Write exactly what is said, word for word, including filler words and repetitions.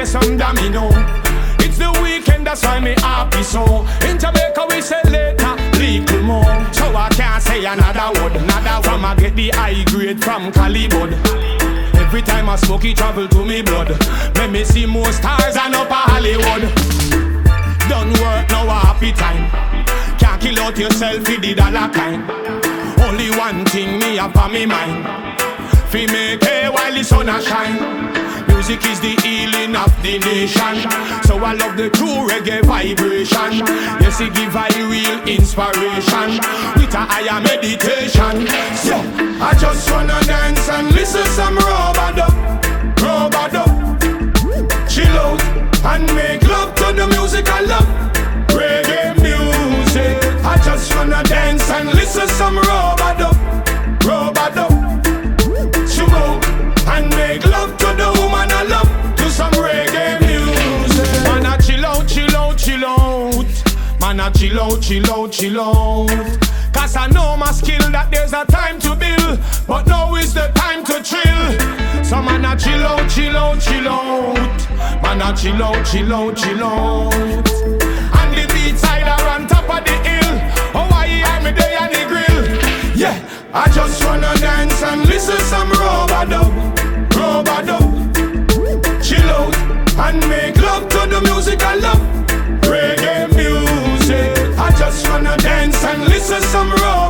play some domino. It's the weekend, that's why me happy so. In Jamaica we say later, little more. So I can't say another word, another word. From I get the high grade from Calibud. Every time I smoke it travel to me blood. Let me see more stars and up a Hollywood. Done work, now a happy time. Can't kill out yourself with the dollar kind. Only one thing me have on me mind. Fi make hay while the sun a shine. Music is the healing of the nation. So I love the true reggae vibration. Yes, it give I real inspiration with a higher meditation. So I just wanna dance and listen some rubber-dub, rubber-dub. Chill out and make love to the music I love. Reggae music. I just wanna dance and listen some rubber-dub, rubber-dub. Chill out and make love to the woman I love. To some reggae music. Man a chill out, chill out, chill out. Man a chill out, chill out, chill out. Cause I know my skill that there's a time to build, but now is the time to chill. So man a chill out, chill out, chill out. Man a chill out, chill out, chill out. And the beat side are on top of the hill. Oh why hear me there on the grill. Yeah, I just wanna dance and listen some rubber-dub, rubber-dub. Chill out and make love to the music I love. Reggae music. I just wanna dance and listen some rubber-dub.